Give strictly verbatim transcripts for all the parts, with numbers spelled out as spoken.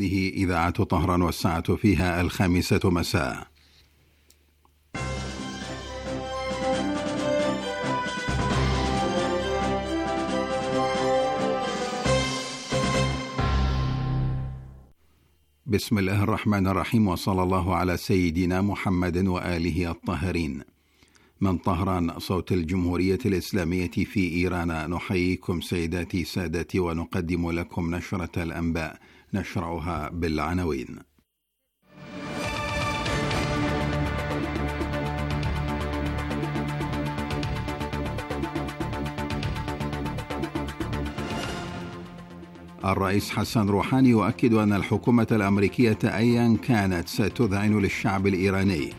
هذه إذاعة طهران والساعة فيها الخامسة مساء. بسم الله الرحمن الرحيم، وصلى الله على سيدنا محمد وآله الطاهرين. من طهران صوت الجمهورية الإسلامية في إيران، نحييكم سيداتي سادتي ونقدم لكم نشرة الأنباء، نشرعها بالعناوين. الرئيس حسن روحاني يؤكد أن الحكومة الأمريكية أيا كانت ستذعن للشعب الإيراني.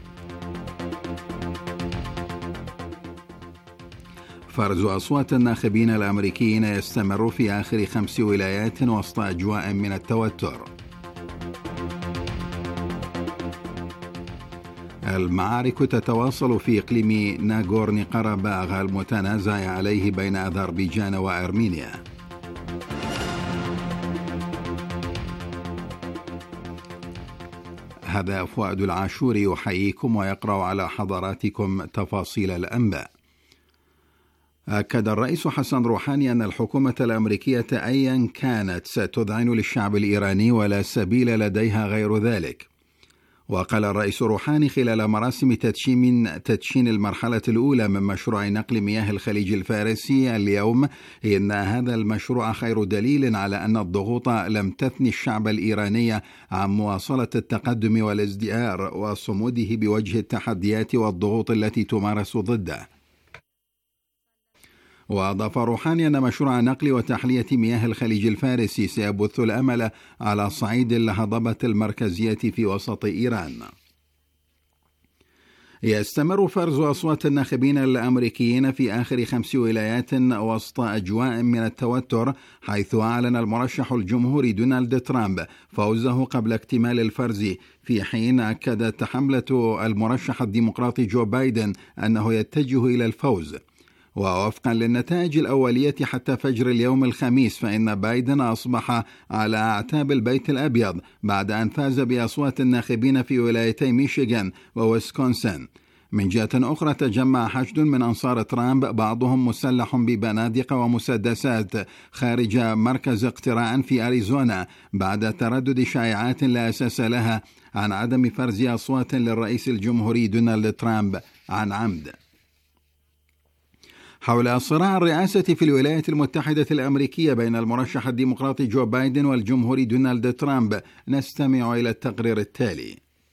فرز أصوات الناخبين الأمريكيين يستمر في آخر خمس ولايات وسط أجواء من التوتر. المعارك تتواصل في إقليم ناغورني قرباغ المتنازع عليه بين أذربيجان وأرمينيا. هذا فؤاد العاشور يحييكم ويقرأ على حضراتكم تفاصيل الأنباء. أكد الرئيس حسن روحاني أن الحكومة الأمريكية أيا كانت ستذعن للشعب الإيراني ولا سبيل لديها غير ذلك. وقال الرئيس روحاني خلال مراسم تدشين تدشين المرحلة الأولى من مشروع نقل مياه الخليج الفارسي اليوم إن هذا المشروع خير دليل على أن الضغوط لم تثني الشعب الإيراني عن مواصلة التقدم والازدهار وصموده بوجه التحديات والضغوط التي تمارس ضده. وأضاف روحاني أن مشروع نقل وتحلية مياه الخليج الفارسي سيبث الأمل على صعيد الهضبة المركزية في وسط إيران. يستمر فرز أصوات الناخبين الأمريكيين في آخر خمس ولايات وسط أجواء من التوتر، حيث أعلن المرشح الجمهوري دونالد ترامب فوزه قبل اكتمال الفرز، في حين أكدت حملة المرشح الديمقراطي جو بايدن أنه يتجه إلى الفوز. ووفقا للنتائج الأولية حتى فجر اليوم الخميس، فإن بايدن أصبح على أعتاب البيت الأبيض بعد أن فاز بأصوات الناخبين في ولايتي ميشيغان وويسكونسن. من جهة أخرى، تجمع حشد من أنصار ترامب، بعضهم مسلح ببنادق ومسدسات، خارج مركز اقتراع في أريزونا بعد تردد شائعات لا أساس لها عن عدم فرز أصوات للرئيس الجمهوري دونالد ترامب عن عمد. حول صراع الرئاسة في الولايات المتحدة الأمريكية بين المرشح الديمقراطي جو بايدن والجمهوري دونالد ترامب، نستمع إلى التقرير التالي.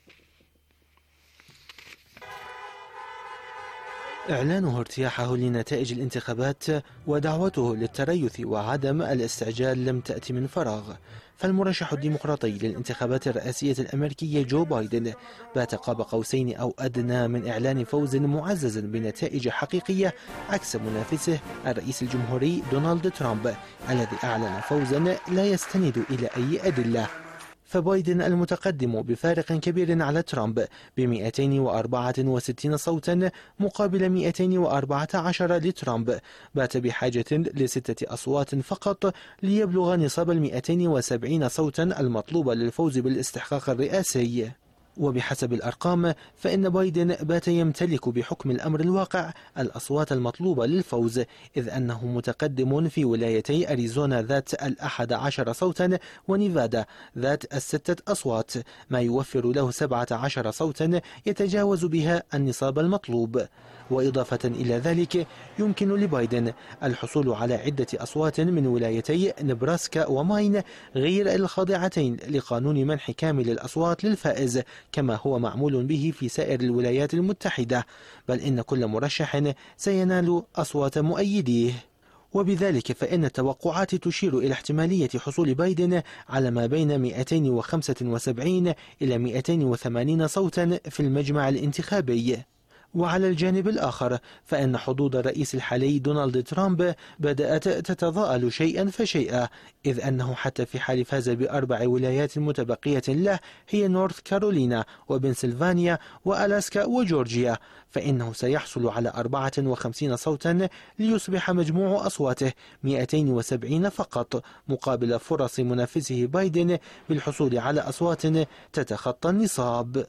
إعلانه ارتياحه لنتائج الانتخابات ودعوته للتريث وعدم الاستعجال لم تأتي من فراغ، فالمرشح الديمقراطي للانتخابات الرئاسية الأمريكية جو بايدن بات قاب قوسين أو أدنى من إعلان فوز معزز بنتائج حقيقية عكس منافسه الرئيس الجمهوري دونالد ترامب الذي أعلن فوزا لا يستند إلى أي أدلة. فبايدن المتقدم بفارق كبير على ترامب ب مئتين وأربعة وستين صوتا مقابل مئتين وأربعة عشر لترامب، بات بحاجة لستة أصوات فقط ليبلغ نصاب المئتين وسبعين صوتا المطلوب للفوز بالاستحقاق الرئاسي. وبحسب الأرقام فإن بايدن بات يمتلك بحكم الأمر الواقع الأصوات المطلوبة للفوز، إذ أنه متقدم في ولايتي أريزونا ذات الأحد عشر صوتا ونيفادا ذات الستة أصوات، ما يوفر له سبعة عشر صوتا يتجاوز بها النصاب المطلوب. وإضافة إلى ذلك يمكن لبايدن الحصول على عدة أصوات من ولايتي نبراسكا وماين غير الخاضعتين لقانون منح كامل الأصوات للفائز، كما هو معمول به في سائر الولايات المتحدة، بل إن كل مرشح سينال أصوات مؤيديه. وبذلك فإن التوقعات تشير إلى احتمالية حصول بايدن على ما بين مئتين وخمسة وسبعين إلى مئتين وثمانين صوتا في المجمع الانتخابي. وعلى الجانب الآخر فإن حظوظ الرئيس الحالي دونالد ترامب بدأت تتضاءل شيئا فشيئا، إذ أنه حتى في حال فاز بأربع ولايات متبقية له هي نورث كارولينا وبنسلفانيا وألاسكا وجورجيا، فإنه سيحصل على أربعة وخمسين صوتا ليصبح مجموع أصواته مئتين وسبعين فقط، مقابل فرص منافسه بايدن بالحصول على أصوات تتخطى النصاب.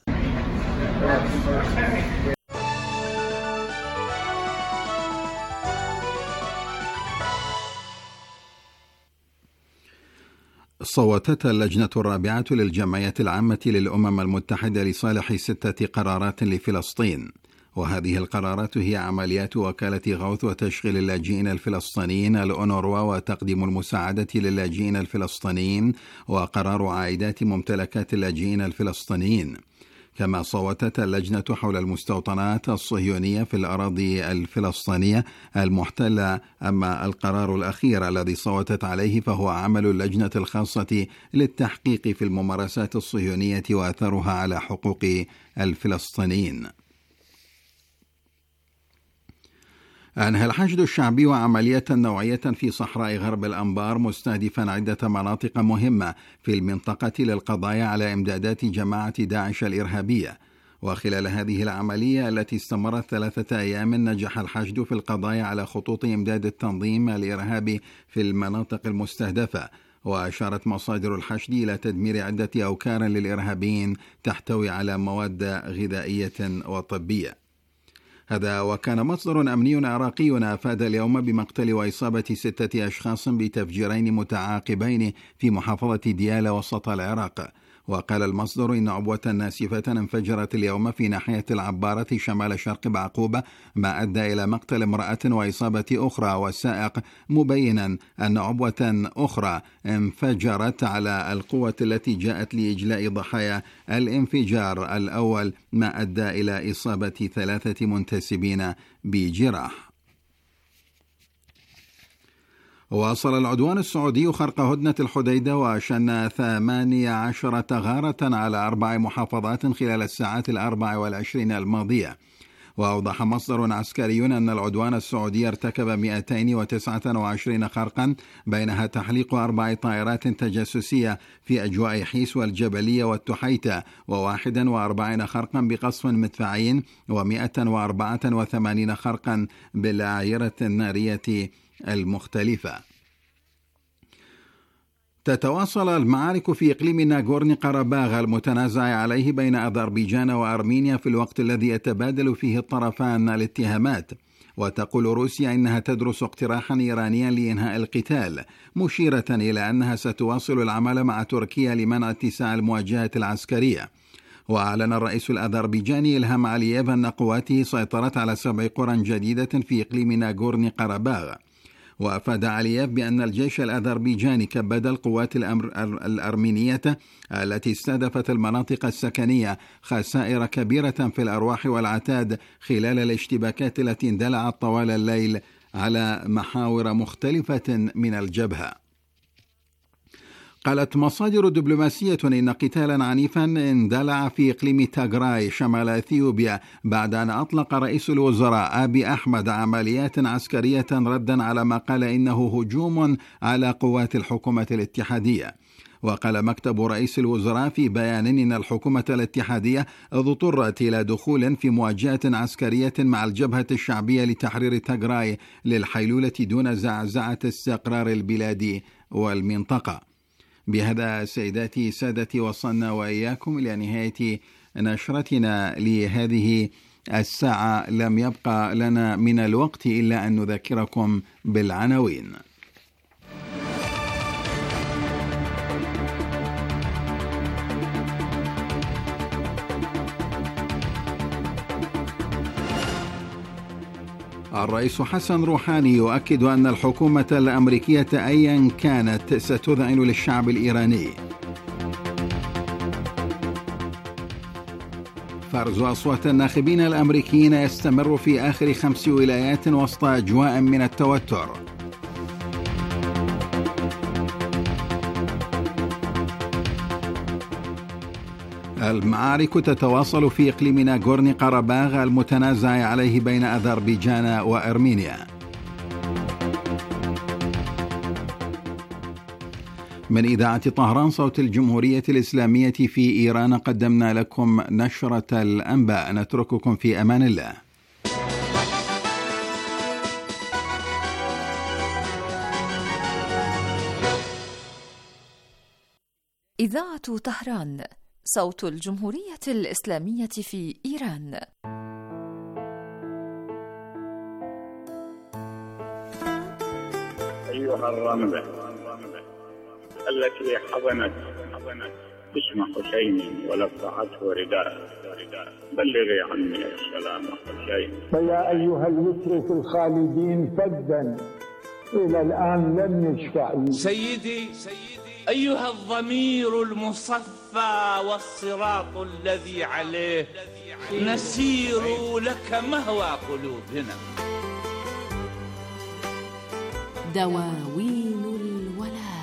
صوتت اللجنة الرابعة للجمعية العامة للأمم المتحدة لصالح ستة قرارات لفلسطين، وهذه القرارات هي عمليات وكالة غوث وتشغيل اللاجئين الفلسطينيين الأونروا وتقديم المساعدة للاجئين الفلسطينيين، وقرار عائدات ممتلكات اللاجئين الفلسطينيين. كما صوتت اللجنة حول المستوطنات الصهيونية في الأراضي الفلسطينية المحتلة، أما القرار الأخير الذي صوتت عليه فهو عمل اللجنة الخاصة للتحقيق في الممارسات الصهيونية وأثرها على حقوق الفلسطينيين. أنهى الحشد الشعبي عملية نوعية في صحراء غرب الأنبار مستهدفا عدة مناطق مهمة في المنطقة للقضاء على إمدادات جماعة داعش الإرهابية. وخلال هذه العملية التي استمرت ثلاثة أيام نجح الحشد في القضاء على خطوط إمداد التنظيم الإرهابي في المناطق المستهدفة. وأشارت مصادر الحشد إلى تدمير عدة أوكار للإرهابيين تحتوي على مواد غذائية وطبية. هذا وكان مصدر أمني عراقي أفاد اليوم بمقتل وإصابة ستة أشخاص بتفجيرين متعاقبين في محافظة ديالى وسط العراق. وقال المصدر إن عبوة ناسفة انفجرت اليوم في ناحية العبارة شمال شرق بعقوبة، ما أدى إلى مقتل امرأة وإصابة أخرى والسائق، مبينا أن عبوة أخرى انفجرت على القوة التي جاءت لإجلاء ضحايا الانفجار الأول، ما أدى إلى إصابة ثلاثة منتسبين بجراح. واصل العدوان السعودي خرق هدنة الحديدة وشن ثمانية عشرة غارة على أربع محافظات خلال الساعات الأربع والعشرين الماضية. وأوضح مصدر عسكري أن العدوان السعودي ارتكب مئتين وتسعة وعشرين خرقا، بينها تحليق أربع طائرات تجسسية في أجواء حيس والجبلية والتحيتة، وواحد وأربعين خرقا بقصف مدفعي، ومئة وأربعة وثمانين خرقا بالأعيرة النارية المختلفة. تتواصل المعارك في إقليم ناغورني قرباغ المتنازع عليه بين أذربيجان وأرمينيا في الوقت الذي يتبادل فيه الطرفان الاتهامات. وتقول روسيا إنها تدرس اقتراحا إيرانيا لإنهاء القتال، مشيرة إلى أنها ستواصل العمل مع تركيا لمنع اتساع المواجهة العسكرية. وأعلن الرئيس الأذربيجاني إلهام علييف أن قواته سيطرت على سبع قرى جديدة في إقليم ناغورني قرباغ. وأفاد علييف بأن الجيش الأذربيجاني كبد القوات الأرمينية التي استهدفت المناطق السكنية خسائر كبيرة في الأرواح والعتاد خلال الاشتباكات التي اندلعت طوال الليل على محاور مختلفة من الجبهة. قالت مصادر دبلوماسية إن قتالا عنيفا اندلع في إقليم تاغراي شمال إثيوبيا بعد أن أطلق رئيس الوزراء أبي أحمد عمليات عسكرية ردا على ما قال إنه هجوم على قوات الحكومة الاتحادية. وقال مكتب رئيس الوزراء في بيان إن الحكومة الاتحادية اضطرت إلى دخول في مواجهة عسكرية مع الجبهة الشعبية لتحرير تاغراي للحيلولة دون زعزعة استقرار البلاد والمنطقة. بهذا سيداتي سادتي وصلنا وإياكم إلى نهاية نشرتنا لهذه الساعة. لم يبقى لنا من الوقت إلا أن نذكركم بالعناوين. الرئيس حسن روحاني يؤكد أن الحكومة الأمريكية أيا كانت ستذعن للشعب الإيراني. فرز أصوات الناخبين الأمريكيين يستمر في آخر خمس ولايات وسط أجواء من التوتر. المعارك تتواصل في إقليم ناغورني قرباغ المتنازع عليه بين أذربيجان وأرمينيا. من إذاعة طهران صوت الجمهورية الإسلامية في إيران قدمنا لكم نشرة الأنباء، نترككم في أمان الله. إذاعة طهران صوت الجمهورية الإسلامية في إيران. أيها الرملة التي حضنت اسم حسين ولفعته رداء، بلغي عني السلام حسين. فيا أيها اليسر في الخالدين فدا إلى الآن لم يشفع. سيدي أيها الضمير المصفى والصراط الذي عليه نسير لك مهوى قلوبنا. دواوين الولاء.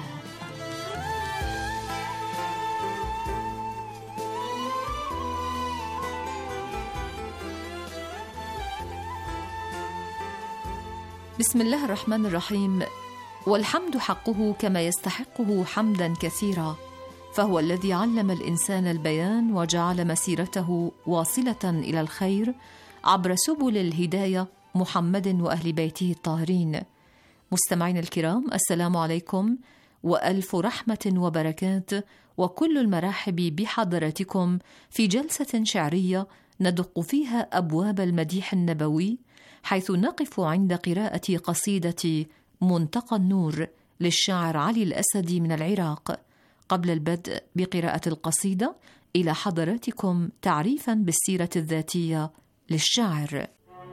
بسم الله الرحمن الرحيم. والحمد حقه كما يستحقه حمدا كثيرا، فهو الذي علم الإنسان البيان وجعل مسيرته واصلة إلى الخير عبر سبل الهداية، محمد وأهل بيته الطاهرين. مستمعين الكرام، السلام عليكم وألف رحمة وبركات، وكل المراحب بحضراتكم في جلسة شعرية ندق فيها أبواب المديح النبوي، حيث نقف عند قراءة قصيدة منتقى النور للشاعر علي الأسدي من العراق. قبل البدء بقراءة القصيدة، إلى حضراتكم تعريفا بالسيرة الذاتية للشاعر.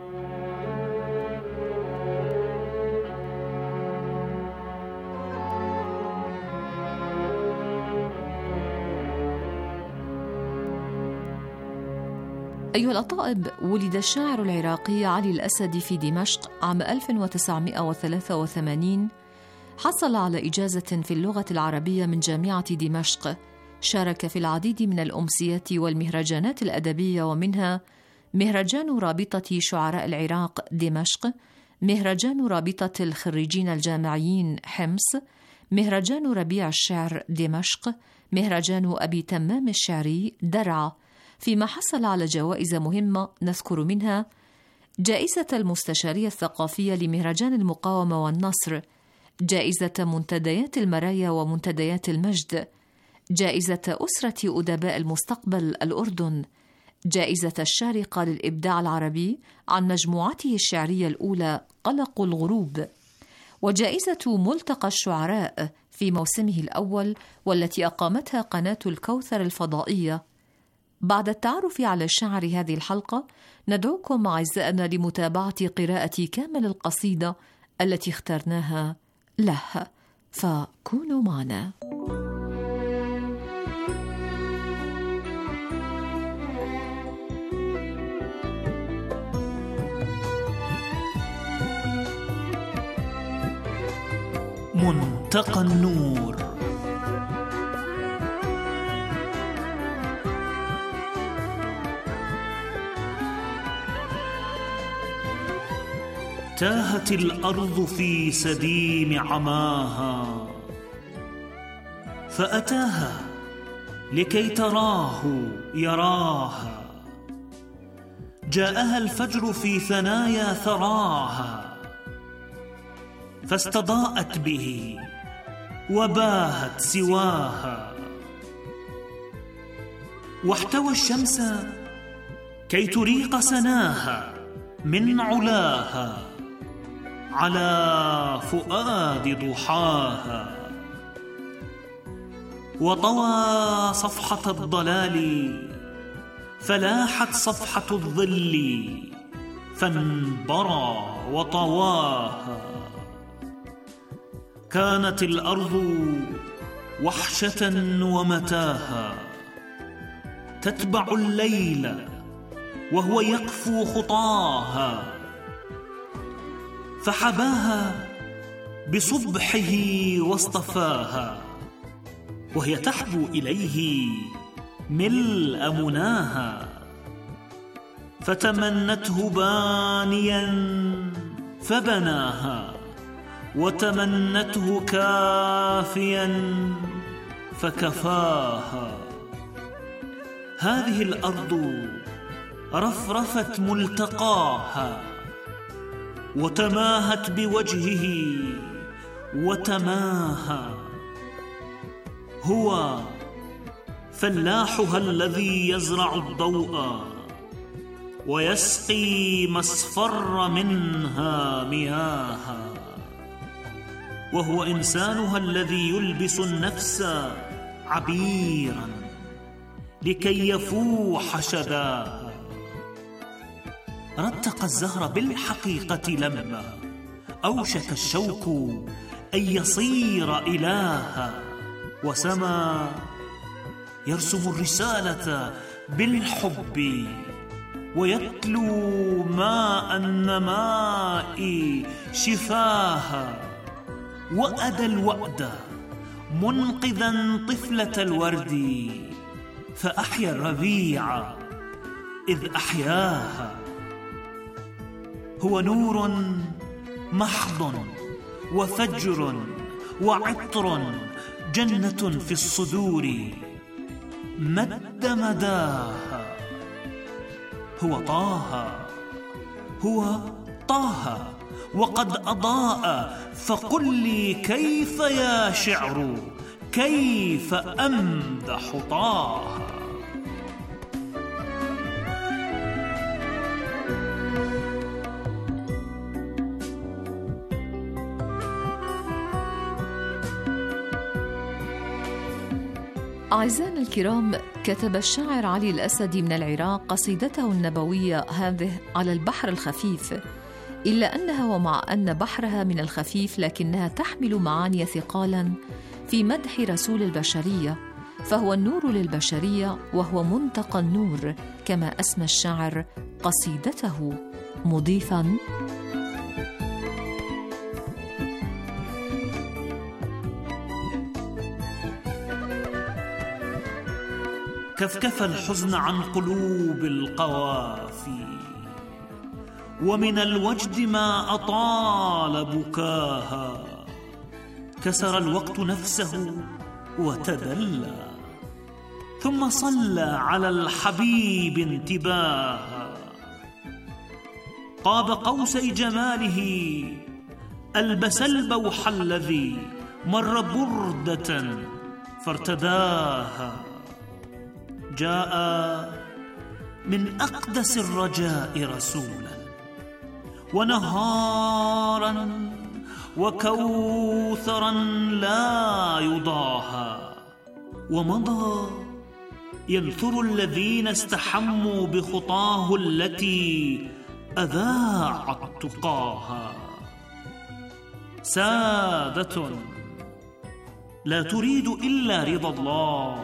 أيها الأطائب، ولد الشاعر العراقي علي الأسدي في دمشق عام ألف وتسعمائة وثلاثة وثمانين. حصل على إجازة في اللغة العربية من جامعة دمشق. شارك في العديد من الأمسيات والمهرجانات الأدبية، ومنها مهرجان رابطة شعراء العراق دمشق، مهرجان رابطة الخريجين الجامعيين حمص، مهرجان ربيع الشعر دمشق، مهرجان أبي تمام الشعري درعا، فيما حصل على جوائز مهمة نذكر منها جائزة المستشارية الثقافية لمهرجان المقاومة والنصر، جائزة منتديات المرايا ومنتديات المجد، جائزة أسرة أدباء المستقبل الأردن، جائزة الشارقة للإبداع العربي عن مجموعته الشعرية الأولى قلق الغروب، وجائزة ملتقى الشعراء في موسمه الأول والتي أقامتها قناة الكوثر الفضائية. بعد التعرف على شاعر هذه الحلقة، ندعوكم أعزائنا لمتابعة قراءة كامل القصيدة التي اخترناها له، فكونوا معنا. منتقى النور. تاهت الأرض في سديم عماها، فأتاها لكي تراه يراها. جاءها الفجر في ثنايا ثراها، فاستضاءت به وباهت سواها. واحتوى الشمس كي تريق سناها من علاها على فؤاد ضحاها. وطوى صفحة الضلال فلاحت صفحة الظل، فانبرى وطواها. كانت الأرض وحشة ومتاها، تتبع الليل وهو يقفو خطاها. فحباها بصبحه واصطفاها، وهي تحبو إليه ملء مناها، فتمنته بانيا فبناها، وتمنته كافيا فكفاها. هذه الأرض رفرفت ملتقاها، وتماهت بوجهه وتماهى. هو فلاحها الذي يزرع الضوء ويسقي ما اصفر منها مياها، وهو إنسانها الذي يلبس النفس عبيرا لكي يفوح شذاها. رتق الزهر بالحقيقة لما أوشك الشوك أن يصير إلها، وسما يرسم الرسالة بالحب ويتلو ماء النماء شفاها، وأدى الوأد منقذا طفلة الورد، فأحيا الربيع إذ أحياها. هو نور محض وفجر وعطر، جنة في الصدور مد مداها. هو طه، هو طه وقد أضاء، فقل لي كيف يا شعر، كيف أمدح طه. أعزائنا الكرام، كتب الشاعر علي الأسدي من العراق قصيدته النبوية هذه على البحر الخفيف، إلا أنها ومع أن بحرها من الخفيف لكنها تحمل معاني ثقالا في مدح رسول البشرية، فهو النور للبشرية وهو منتقى النور، كما أسمى الشاعر قصيدته، مضيفا: كفكف الحزن عن قلوب القوافي، ومن الوجد ما أطال بكاها. كسر الوقت نفسه وتدلى، ثم صلى على الحبيب انتباها. قاب قوسي جماله ألبس البوح الذي مر بردة فارتداها. جاء من أقدس الرجاء رسولا، ونهارا وكوثرا لا يضاها، ومضى ينثر الذين استحموا بخطاه التي أذاعت تقاها. سادة لا تريد إلا رضا الله،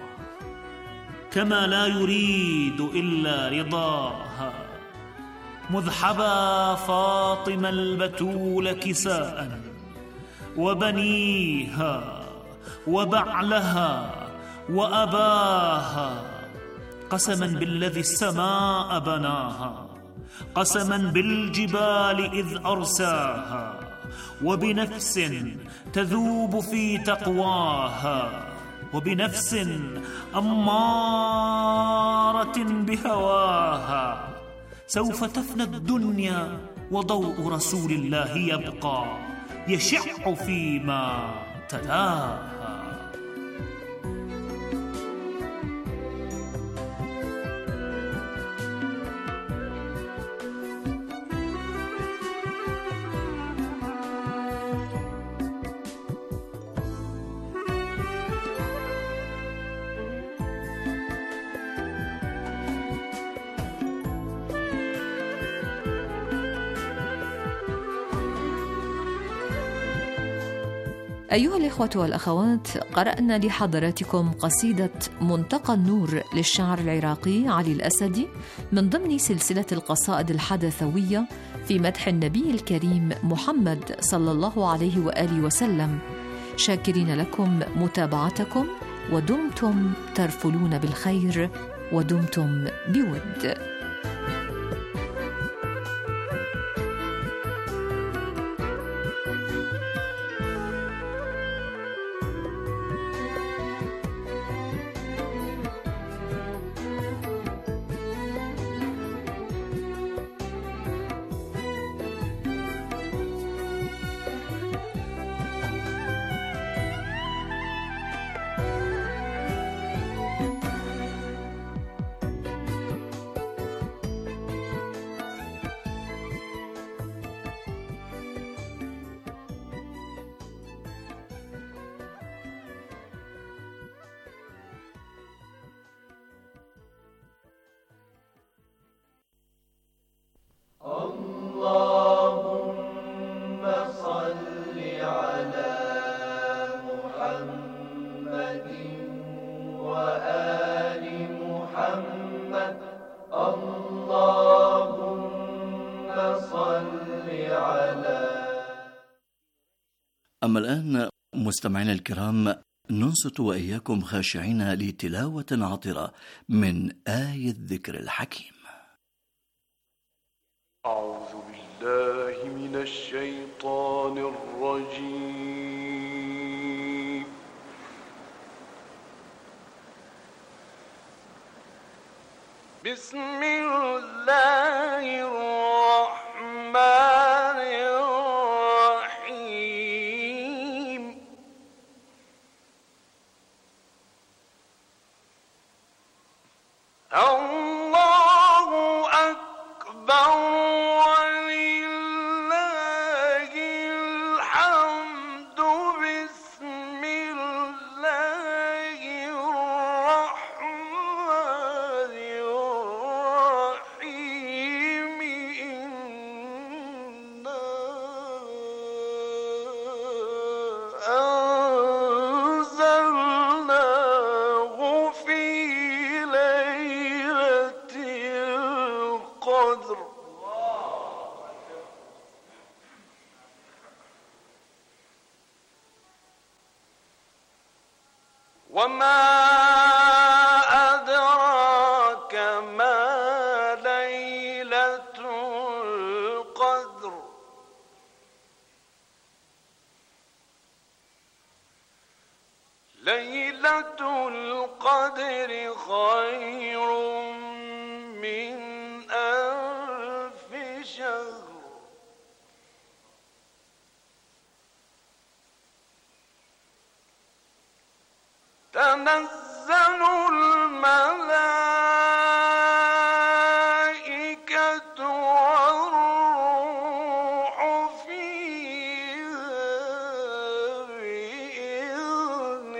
كما لا يريد إلا رضاها. مذ حبى فاطمة البتول كساء، وبنيها وبعلها وأباها، قسما بالذي السماء بناها، قسما بالجبال إذ أرساها، وبنفس تذوب في تقواها، وبنفس أمارة بهواها. سوف تفنى الدنيا وضوء رسول الله يبقى يشع فيما تلاها. أيها الإخوة والأخوات، قرأنا لحضراتكم قصيدة منتقى النور للشاعر العراقي علي الأسدي من ضمن سلسلة القصائد الحدثوية في مدح النبي الكريم محمد صلى الله عليه وآله وسلم. شاكرين لكم متابعتكم، ودمتم ترفلون بالخير ودمتم بود. أما الآن مستمعينا الكرام، ننصت وإياكم خاشعين لتلاوة عطرة من آية الذكر الحكيم. أعوذ بالله من الشيطان الرجيم. بسم الله الرحمن الرحيم. الله أكبر ولله الحمد. بسم الله الرحمن الرحيم. إنا أنزلناه في ليلة القدر. وما أدراك ما ليلة القدر. ليلة القدر خير من ألف شهر. تنزل الملائكة والروح فيها بإذن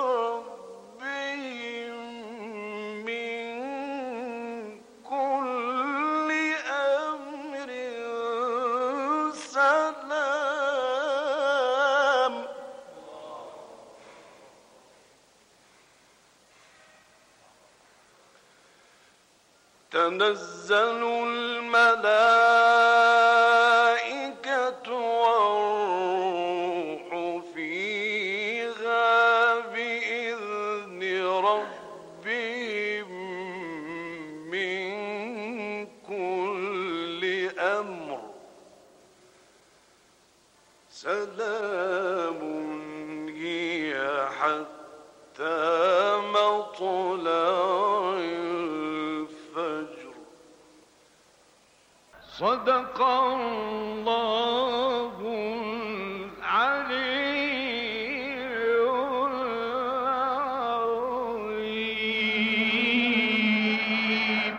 ربهم من كل أمر سلام. تنزل الملائكة والروح فيها بإذن ربهم من كل أمر سلام هي حتى مطلع الفجر. صدق الله العلي العظيم.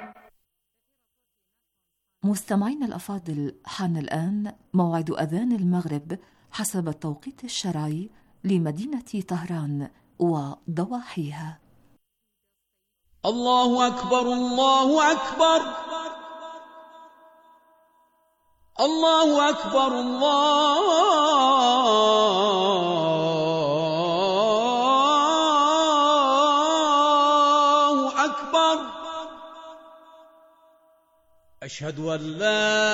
مستمعين الأفاضل، حان الآن موعد أذان المغرب حسب التوقيت الشرعي لمدينة طهران وضواحيها. الله أكبر الله أكبر الله أكبر الله أكبر. أشهد أن لا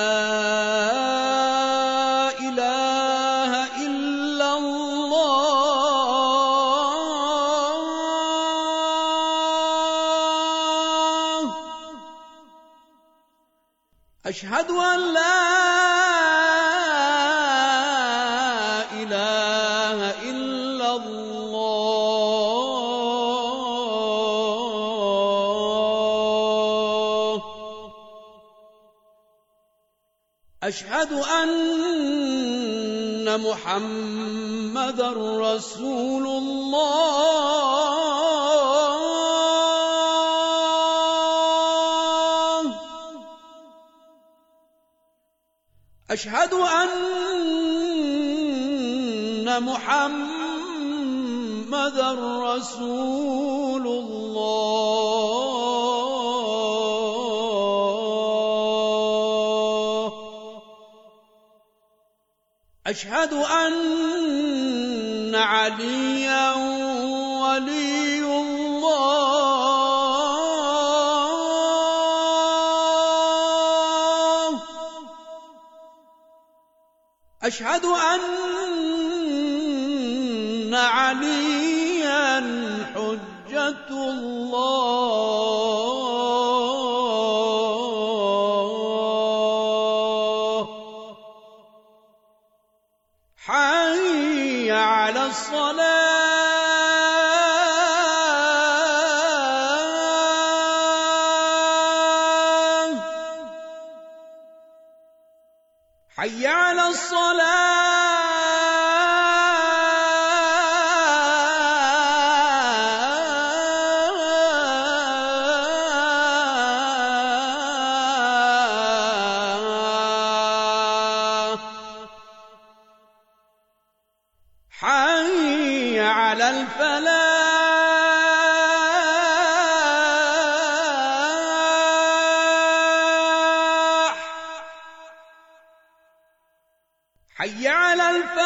إله إلا الله أشهد أن لا إله إلا الله. أشهد أن محمدًا رسول الله. أشهد أن محمدًا رسول الله. أشهد أن عليا ولي الله. أشهد أن عليا حجة الله. حي على الصلاة. حي على الصلاة. حي على الفلاح. حي على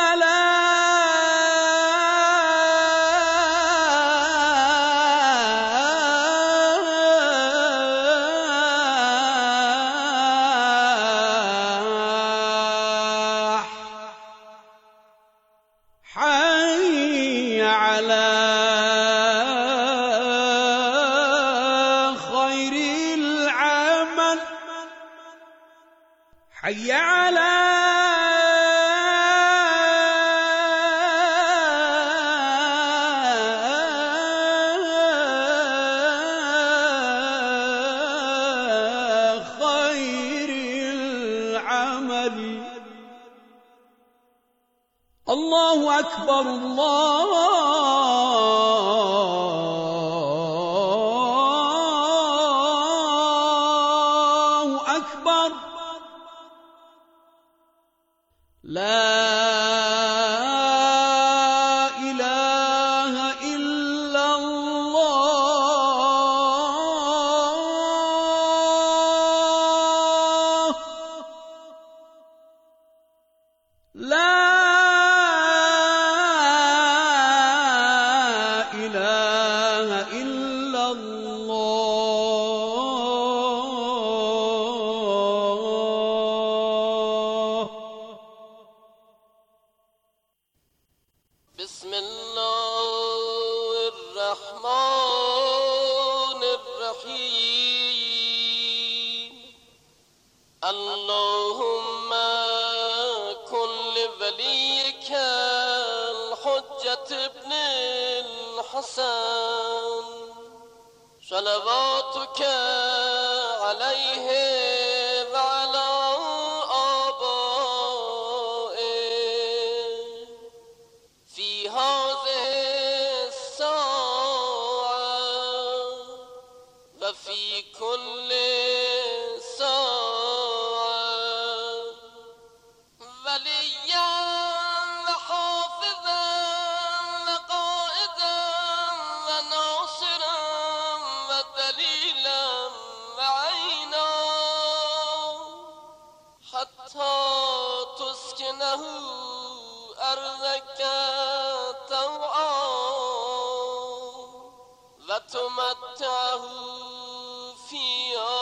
الفلاح. حي على خير العمل. حي على خير العمل. الله أكبر الله أكبر. لا إله إلا الله. لا إله إلا الله. بسم الله الرحمن الرحيم. اللهم كن لوليك الحجة ابن الحسن صلواتك عليه وعلى آبائه في هذه الساعة وفي كل ساعة وليا وحافظا وقائدا وناصرا ودليلا وعينا حتى تسكنه أرضك طوعا وتمتعه فيها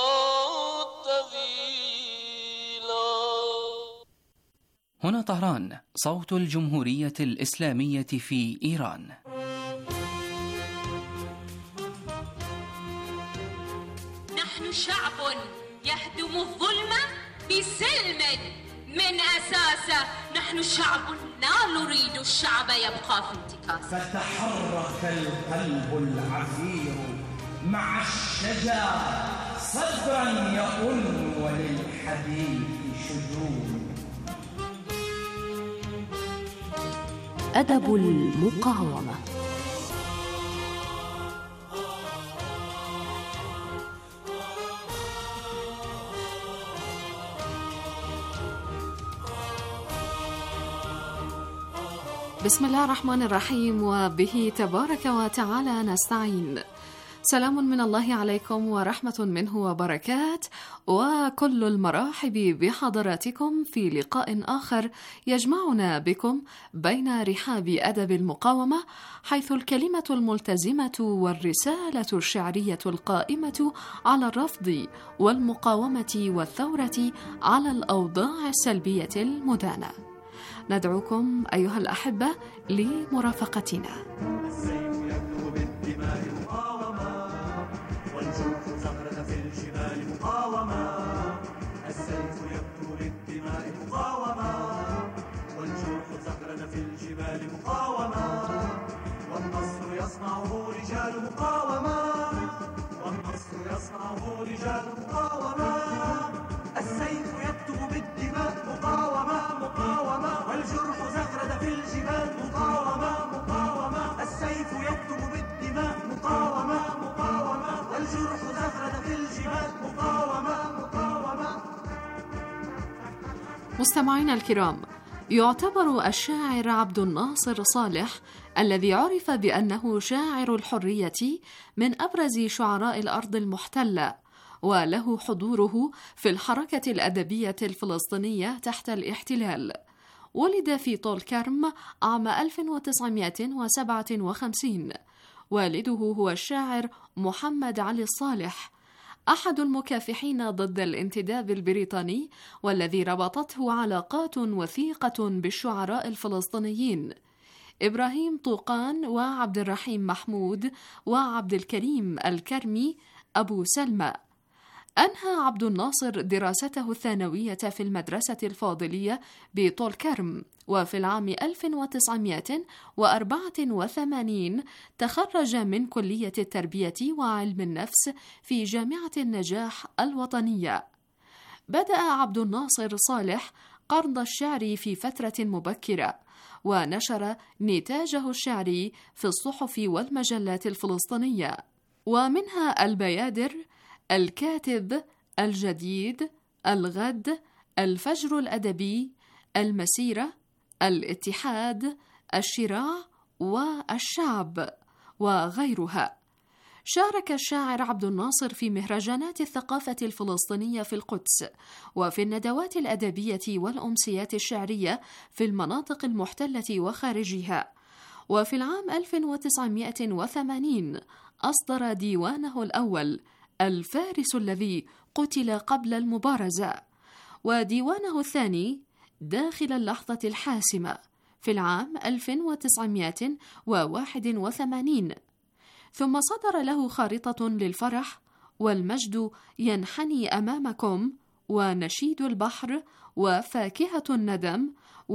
طويلا. هنا طهران، صوت الجمهورية الإسلامية في إيران. نحن شعب يهدم الظلم بسلم من أساسه. نحن شعب لا نريد الشعب يبقى في انتكاسه. فتحرك القلب العفير مع الشجا صدرا يؤن وللحديث شجون. أدب المقاومة. بسم الله الرحمن الرحيم، وبه تبارك وتعالى نستعين. سلام من الله عليكم ورحمة منه وبركات، وكل المراحب بحضراتكم في لقاء آخر يجمعنا بكم بين رحاب أدب المقاومة، حيث الكلمة الملتزمة والرسالة الشعرية القائمة على الرفض والمقاومة والثورة على الأوضاع السلبية المدانة. ندعوكم أيها الأحبة لمرافقتنا. السيف يكتب بالدماء مقاومة، والجرح زغرة في الجبال مقاومة. السيف يكتب بالدماء مقاومة، والجرح زغرة في الجبال مقاومة. والنصر يصنعه رجال مقاومة، والنصر يصنعه رجال مقاومة. السيف يكتب بالدماء مقاومة مقاومة، والجرح زغرد في الجبال مقاومة مقاومة. السيف يكتب بالدماء مقاومة مقاومة، والجرح زغرد في الجبال مقاومة مقاومة. مستمعينا الكرام، يعتبر الشاعر عبد الناصر صالح الذي عرف بأنه شاعر الحرية من أبرز شعراء الأرض المحتلة، وله حضوره في الحركة الأدبية الفلسطينية تحت الاحتلال. ولد في طول كرم عام ألف وتسعمائة وسبعة وخمسين. والده هو الشاعر محمد علي الصالح، أحد المكافحين ضد الانتداب البريطاني، والذي ربطته علاقات وثيقة بالشعراء الفلسطينيين إبراهيم طوقان وعبد الرحيم محمود وعبد الكريم الكرمي أبو سلمى. أنهى عبد الناصر دراسته الثانوية في المدرسة الفاضلية بطول كرم، وفي العام ألف وتسعمائة وأربعة وثمانين تخرج من كلية التربية وعلم النفس في جامعة النجاح الوطنية. بدأ عبد الناصر صالح قرض الشعر في فترة مبكرة، ونشر نتاجه الشعري في الصحف والمجلات الفلسطينية، ومنها البيادر، الكاتب، الجديد، الغد، الفجر الأدبي، المسيرة، الاتحاد، الشراع والشعب وغيرها. شارك الشاعر عبد الناصر في مهرجانات الثقافة الفلسطينية في القدس، وفي الندوات الأدبية والأمسيات الشعرية في المناطق المحتلة وخارجها. وفي العام ألف وتسعمائة وثمانين أصدر ديوانه الأول الفارس الذي قتل قبل المبارزة، وديوانه الثاني داخل اللحظة الحاسمة في العام ألف وتسعمائة وواحد وثمانين. ثم صدر له خارطة للفرح، والمجد ينحني أمامكم، ونشيد البحر، وفاكهة الندم،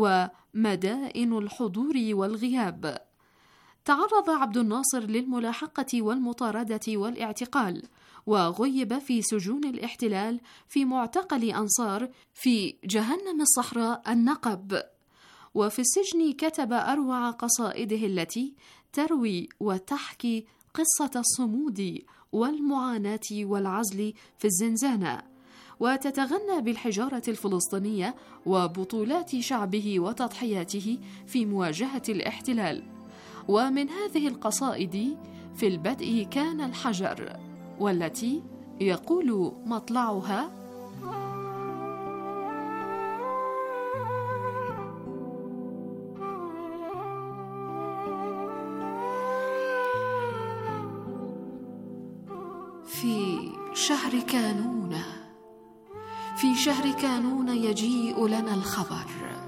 ومدائن الحضور والغياب. تعرض عبد الناصر للملاحقة والمطاردة والاعتقال، وغيب في سجون الاحتلال في معتقل أنصار في جهنم الصحراء النقب. وفي السجن كتب أروع قصائده التي تروي وتحكي قصة الصمود والمعاناة والعزل في الزنزانة، وتتغنى بالحجارة الفلسطينية وبطولات شعبه وتضحياته في مواجهة الاحتلال. ومن هذه القصائد في البدء كان الحجر، والتي يقول مطلعها: في شهر كانون، في شهر كانون يجيء لنا الخبر،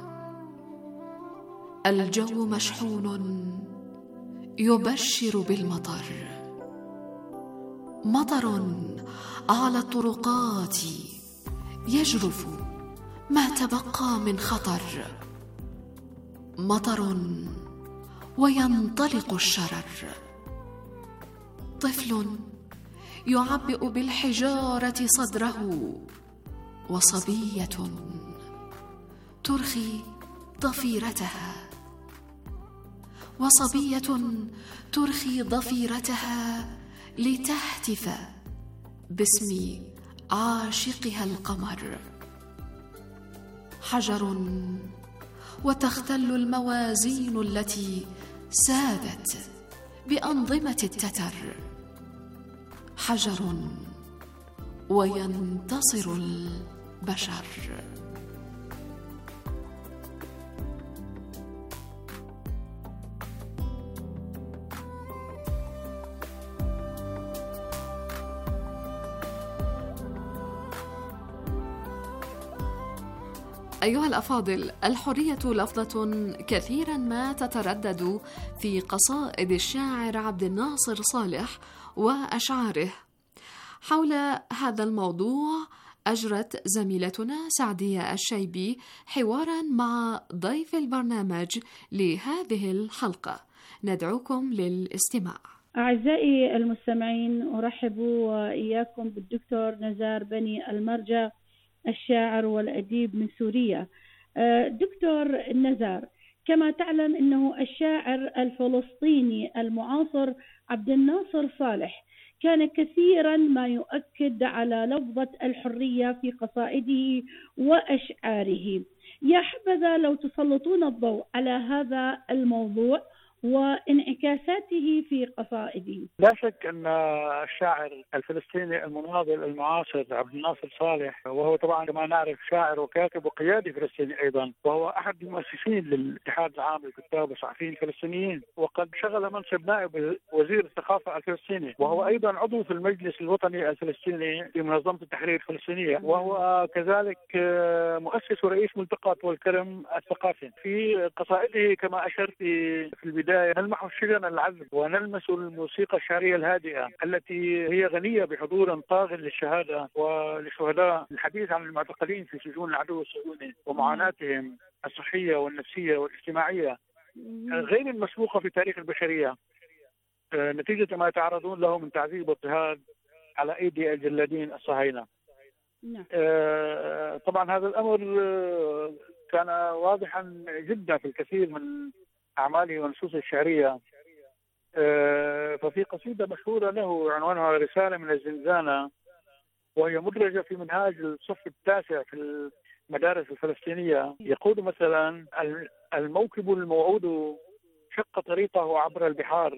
الجو مشحون يبشر بالمطر، مطر على الطرقات يجرف ما تبقى من خطر، مطر وينطلق الشرر. طفل يعبئ بالحجارة صدره، وصبية ترخي ضفيرتها وصبية ترخي ضفيرتها لتهتف باسم عاشقها القمر. حجر وتختل الموازين التي سادت بأنظمة التتر، حجر وينتصر البشر. أيها الأفاضل، الحرية لفظة كثيرا ما تتردد في قصائد الشاعر عبد الناصر صالح وأشعاره. حول هذا الموضوع أجرت زميلتنا سعدية الشيبي حوارا مع ضيف البرنامج لهذه الحلقة، ندعوكم للاستماع. أعزائي المستمعين، أرحب وإياكم بالدكتور نزار بني المرجع، الشاعر والأديب من سوريا. دكتور نزار، كما تعلم أنه الشاعر الفلسطيني المعاصر عبد الناصر صالح كان كثيرا ما يؤكد على لفظة الحرية في قصائده وأشعاره. يا حبذا لو تسلطون الضوء على هذا الموضوع وانعكاساته في قصائده. لا شك أن الشاعر الفلسطيني المناضل المعاصر عبد الناصر صالح، وهو طبعا كما نعرف شاعر وكاتب وقيادي فلسطيني أيضا، وهو أحد المؤسسين للاتحاد العام للكتاب والصحفيين الفلسطينيين، وقد شغل منصب نائب وزير الثقافة الفلسطيني، وهو أيضا عضو في المجلس الوطني الفلسطيني لمنظمة التحرير الفلسطينية، وهو كذلك مؤسس ورئيس ملتقى والكرم الثقافي. في قصائده كما أشرت في البداية نلمح الشجن العذب ونلمس الموسيقى الشعرية الهادئة التي هي غنية بحضور طاغ للشهادة ولشهداء. الحديث عن المعتقلين في سجون العدو الصهيوني ومعاناتهم الصحية والنفسية والاجتماعية غير المسبوقة في تاريخ البشرية نتيجة ما يتعرضون له من تعذيب واضطهاد على أيدي الجلادين الصهاينة. طبعا هذا الأمر كان واضحا جدا في الكثير من أعماله ونصوصه الشعرية. ففي قصيدة مشهورة له عنوانها رسالة من الزنزانة، وهي مدرجة في منهاج الصف التاسع في المدارس الفلسطينية، يقول مثلا: الموكب الموعود شق طريقه عبر البحار،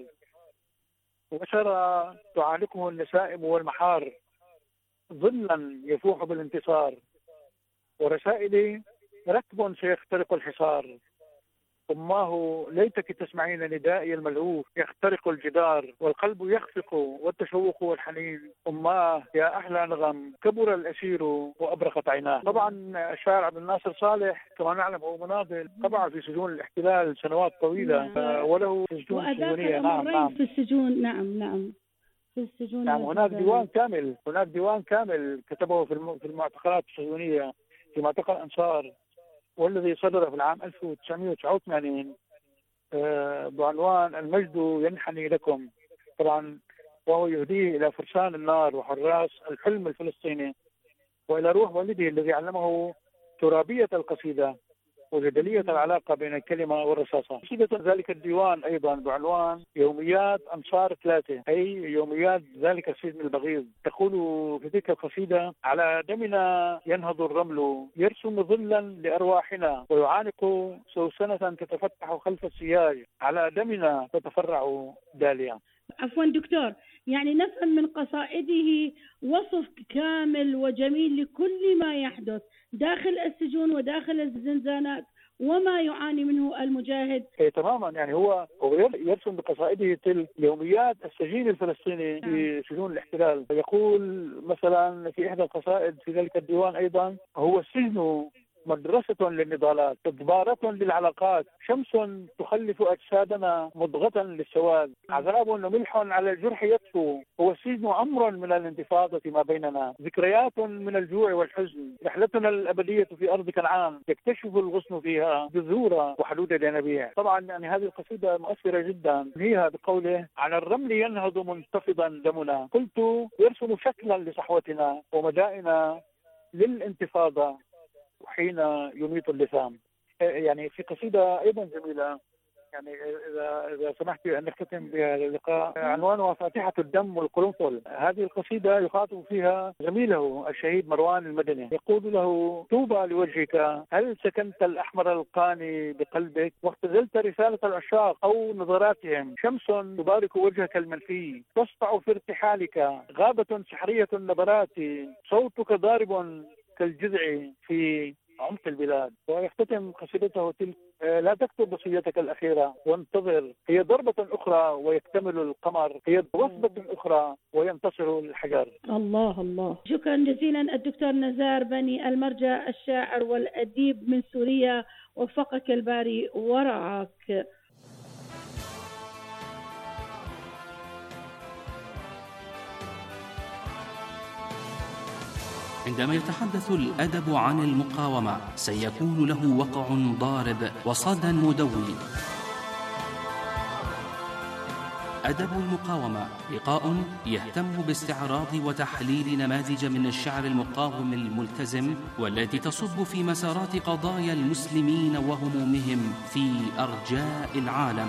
وسرى تعانقه النسائم والمحار، ظلا يفوح بالانتصار، ورسائلي ركب سيخترق الحصار، أماه ليتك تسمعين ندائي الملهوف يخترق الجدار، والقلب يخفق والتشوق والحنين، أماه يا أحلى نغم كبر الأسير وأبرقت عيناه. طبعا الشاعر عبد الناصر صالح كما نعلم هو مناضل، طبعا في سجون الاحتلال سنوات طويلة، وله سجون سجونية. نعم نعم في السجون. نعم نعم في السجون. نعم هناك ديوان كامل هناك ديوان كامل كتبه في المعتقلات السجونية في معتقل أنصار، والذي صدر في العام ألف وتسعمائة وتسعة وثمانين بعنوان المجد ينحني لكم، طبعا وهو يهديه إلى فرسان النار وحراس الحلم الفلسطيني، وإلى روح والده الذي علمه ترابية القصيدة وجدلية العلاقة بين الكلمة والرصاصة. قصيدة ذلك الديوان أيضا بعنوان يوميات أنصار ثلاثة، أي يوميات ذلك السجن البغيض، تقول في تلك القصيدة: على دمنا ينهض الرمل يرسم ظلا لأرواحنا، ويعانق سوسنة تتفتح خلف السياج، على دمنا تتفرع داليا. عفوا دكتور، يعني نفهم من قصائده وصف كامل وجميل لكل ما يحدث داخل السجون وداخل الزنزانات وما يعاني منه المجاهد. إيه تماما، يعني هو يرسم بقصائده تلك يوميات السجين الفلسطيني في سجون الاحتلال. يقول مثلا في إحدى القصائد في ذلك الديوان أيضا: هو السجن مدرسة للنضالات، تدبارة للعلاقات، شمس تخلف أجسادنا مضغة للسواد، عذاب وملح على الجرح يطفو، هو السجن أمر من الانتفاضة ما بيننا، ذكريات من الجوع والحزن، رحلتنا الأبدية في أرض كنعان يكتشف الغصن فيها جذور وحدود الينابيع. طبعا يعني هذه القصيدة مؤثرة جدا، هي بقوله: على الرمل ينهض منتفضا دمنا، قلت يرسم شكلا لصحوتنا ومدائنا للانتفاضة حين يميت اللسان. يعني في قصيدة أيضا جميلة، يعني إذا إذا سمحت أن نختتم بها اللقاء، عنوانها فاتحة الدم والقرنفل. هذه القصيدة يخاطب فيها زميله الشهيد مروان المدني، يقول له: طوبى لوجهك، هل سكنت الأحمر القاني بقلبك واختزلت رسالة العشاق أو نظراتهم؟ شمس تبارك وجهك المنفي، تسطع في ارتحالك، غابة سحرية النبرات، صوتك ضارب كالجذع في عمق البلاد. ويختتم قصيدته تلك: لا تكتب وصيتك الأخيرة وانتظر، هي ضربة أخرى ويكتمل القمر، هي وثبة أخرى وينتصر الحجر. الله الله. شكرا جزيلا الدكتور نزار بني المرجع، الشاعر والأديب من سوريا، وفقك الباري ورعاك. عندما يتحدث الأدب عن المقاومة سيكون له وقع ضارب وصدى مدوي. أدب المقاومة لقاء يهتم باستعراض وتحليل نماذج من الشعر المقاوم الملتزم والتي تصب في مسارات قضايا المسلمين وهمومهم في أرجاء العالم.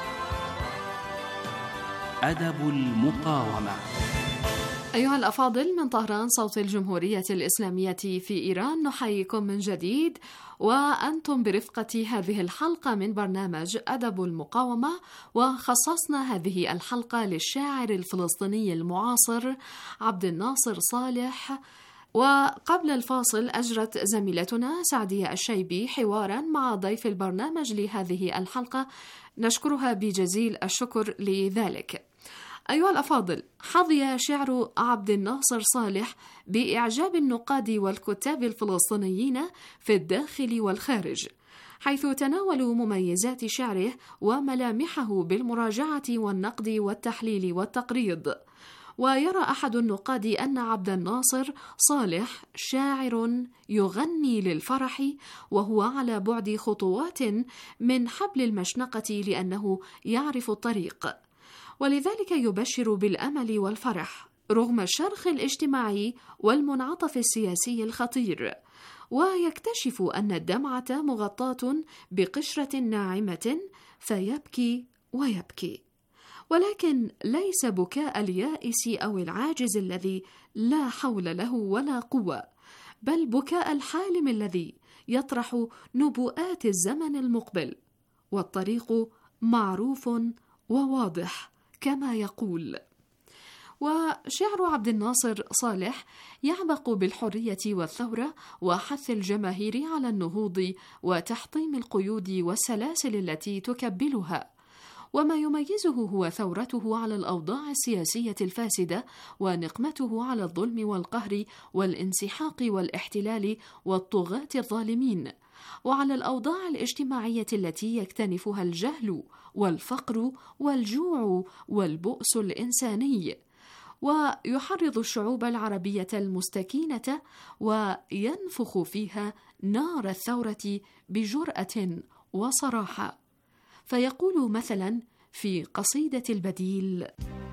أدب المقاومة. أيها الأفاضل، من طهران صوت الجمهورية الإسلامية في إيران نحييكم من جديد، وأنتم برفقة هذه الحلقة من برنامج أدب المقاومة، وخصصنا هذه الحلقة للشاعر الفلسطيني المعاصر عبد الناصر صالح. وقبل الفاصل أجرت زميلتنا سعدية الشيبي حوارا مع ضيف البرنامج لهذه الحلقة، نشكرها بجزيل الشكر لذلك. أيها الأفاضل، حظي شعر عبد الناصر صالح بإعجاب النقاد والكتاب الفلسطينيين في الداخل والخارج، حيث تناولوا مميزات شعره وملامحه بالمراجعة والنقد والتحليل والتقريض. ويرى أحد النقاد أن عبد الناصر صالح شاعر يغني للفرح، وهو على بعد خطوات من حبل المشنقة لأنه يعرف الطريق، ولذلك يبشر بالأمل والفرح رغم الشرخ الاجتماعي والمنعطف السياسي الخطير، ويكتشف أن الدمعة مغطاة بقشرة ناعمة فيبكي ويبكي، ولكن ليس بكاء اليائس أو العاجز الذي لا حول له ولا قوة، بل بكاء الحالم الذي يطرح نبوءات الزمن المقبل، والطريق معروف وواضح كما يقول. وشعر عبد الناصر صالح يعبق بالحرية والثورة وحث الجماهير على النهوض وتحطيم القيود والسلاسل التي تكبلها، وما يميزه هو ثورته على الأوضاع السياسية الفاسدة ونقمته على الظلم والقهر والانسحاق والاحتلال والطغاة الظالمين، وعلى الأوضاع الاجتماعية التي يكتنفها الجهل والفقر والجوع والبؤس الإنساني، ويحرض الشعوب العربية المستكينة وينفخ فيها نار الثورة بجرأة وصراحة. فيقول مثلا في قصيدة البديل: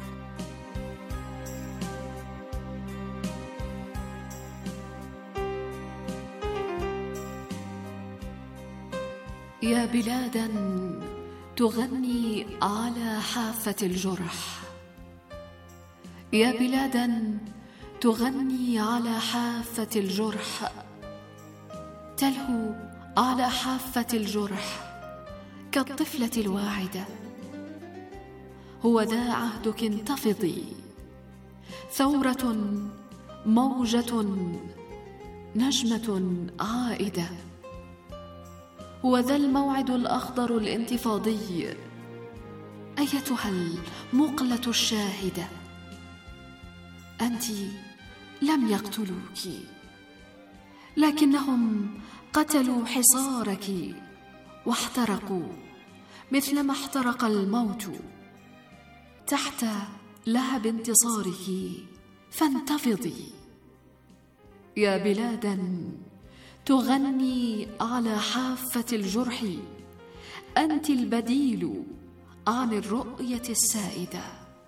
يا بلادا تغني على حافة الجرح، يا بلادا تغني على حافة الجرح، تلهو على حافة الجرح كالطفلة الواعدة، هو ذا عهدك انتفضي، ثورة موجة نجمة عائدة، هو ذا الموعد الأخضر الانتفاضي، أيتها المقلة الشاهدة، أنت لم يقتلوك، لكنهم قتلوا حصارك واحترقوا مثلما احترق الموت تحت لهب انتصارك. فانتفضي يا بلادا تغني على حافة الجرح، أنت البديل عن الرؤية السائدة.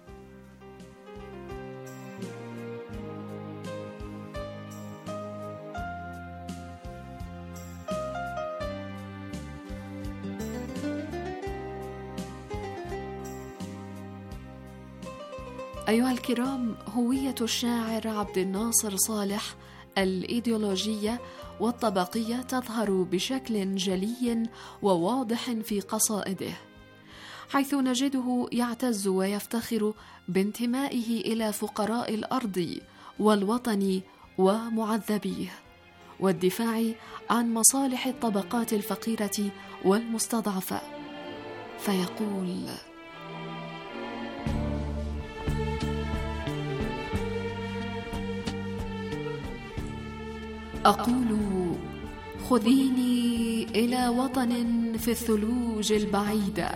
أيها الكرام، هوية الشاعر عبد الناصر صالح الإيديولوجية والطبقية تظهر بشكل جلي وواضح في قصائده، حيث نجده يعتز ويفتخر بانتمائه إلى فقراء الأرض والوطن ومعذبيه، والدفاع عن مصالح الطبقات الفقيرة والمستضعفة. فيقول: أقول خذيني إلى وطن في الثلوج البعيدة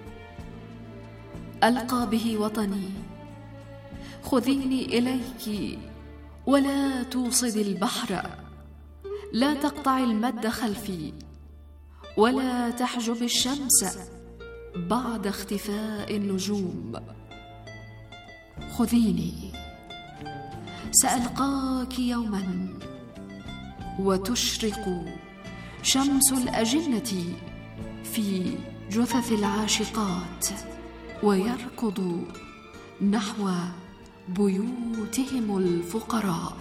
ألقى به وطني، خذيني إليك ولا توصد البحر، لا تقطع المد خلفي ولا تحجب الشمس بعد اختفاء النجوم. خذيني، سألقاك يوما وتشرق شمس الأجنة في جثث العاشقات، ويركض نحو بيوتهم الفقراء.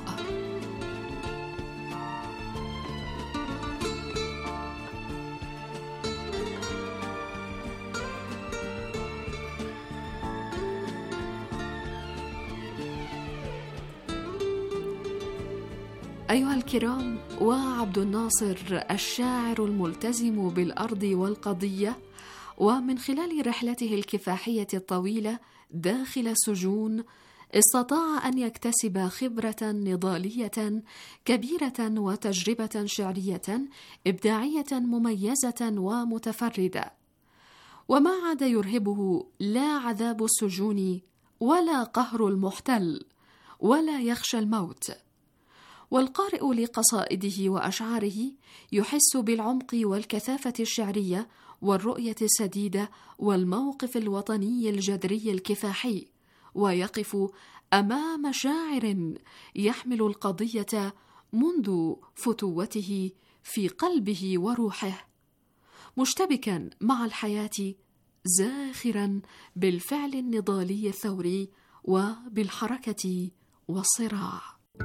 أيها الكرام، وعبد الناصر الشاعر الملتزم بالأرض والقضية، ومن خلال رحلته الكفاحية الطويلة داخل السجون استطاع أن يكتسب خبرة نضالية كبيرة وتجربة شعرية إبداعية مميزة ومتفردة، وما عاد يرهبه لا عذاب السجون ولا قهر المحتل ولا يخشى الموت. والقارئ لقصائده وأشعاره يحس بالعمق والكثافة الشعرية والرؤية السديدة والموقف الوطني الجذري الكفاحي، ويقف أمام شاعر يحمل القضية منذ فتوته في قلبه وروحه، مشتبكا مع الحياة، زاخرا بالفعل النضالي الثوري وبالحركة والصراع.